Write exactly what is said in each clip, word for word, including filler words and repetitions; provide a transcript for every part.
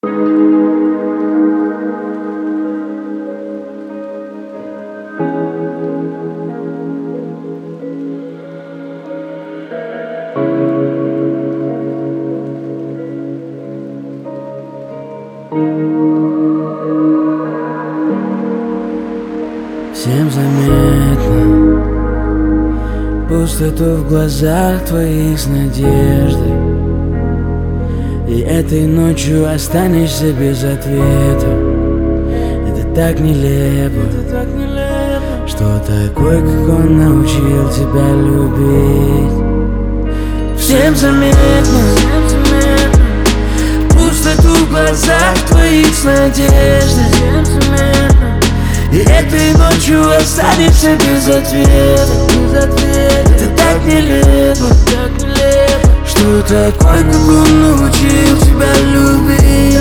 Всем заметно пустоту в глазах твоих с надеждой, и этой ночью останешься без ответа. Это так нелепо, это так нелепо, что такой, как он, научил тебя любить. Всем заметно, всем заметно пустоту в глазах твоих с надеждой, всем заметно, и этой ночью останешься без ответа, без ответа. Это так нелепо, так нелепо, что такой, как он, научил тебя любить.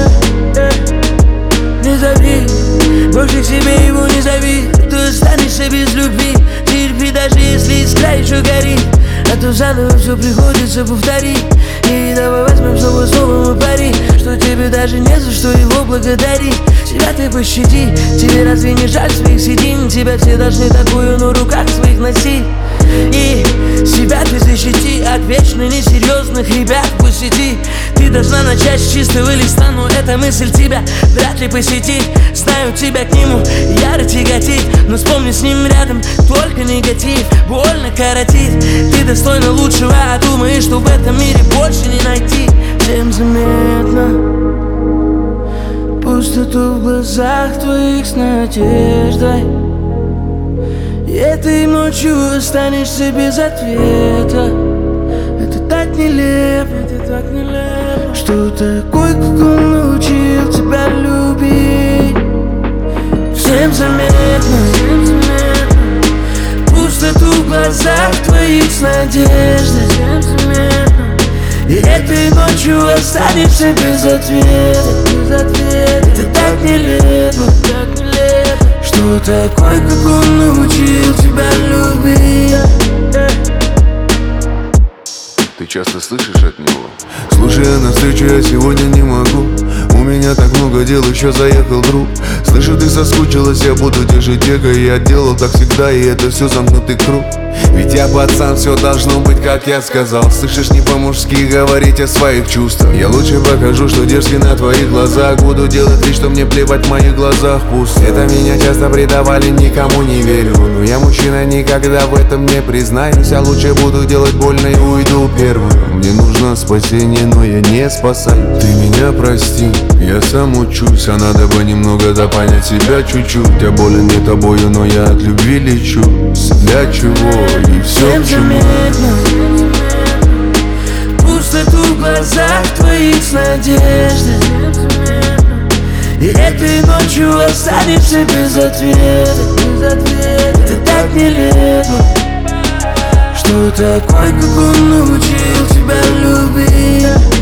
Не зови, больше к себе его не зови, ты останешься без любви. Терпи, даже если искра еще горит, а то заново все приходится повторить. И давай возьмем снова слово мы пари, что тебе даже не за что его благодарить. Себя ты пощади, тебе разве не жаль своих седин? Тебя все должны такую на руках своих носить. И себя ты защити от вечно несерьезных ребят в сети. Ты должна начать с чистого листа, но эта мысль тебя вряд ли посетит. Знаю, тебя к нему яро тяготит, но вспомни, с ним рядом только негатив. Больно коротит, ты достойна лучшего, а думаешь, что в этом мире больше не найти. Всем заметно пустоту в глазах твоих с надеждой, и этой ночью останешься без ответа. Это так нелепо, это так нелепо, что такой, как он, научил тебя любить. Всем заметно, всем заметно пустоту в глазах твоих с надеждой, всем заметно, и этой ночью останешься без ответа, без ответа. Это так нелепо, так нелепо, что такой, как он, научил тебя любить. Ты часто слышишь от него? Слушай, а навстречу я сегодня не могу, у меня так много дел, еще заехал друг. Слышу, ты соскучилась, я буду держать эго. Я делал так всегда, и это все замкнутый круг. Ведь я пацан, все должно быть, как я сказал. Слышишь, не по-мужски говорить о своих чувствах. Я лучше покажу, что дерзкий на твоих глазах. Буду делать лишь, что мне плевать в моих глазах пусть. Это меня часто предавали, никому не верю, но я мужчина, никогда в этом не признаюсь. Я лучше буду делать больно и уйду первым. Мне нужно спасение, но я не спасаю. Ты меня прости, я сам учусь, а надо бы немного да понять себя чуть-чуть. Я болен не тобою, но я от любви лечу. Для чего и все к чему? Пустоту в глазах твоих с надеждой, и этой ночью останешься без ответа, без ответа. Это так нелепо, что такой, как он, научил тебя любить.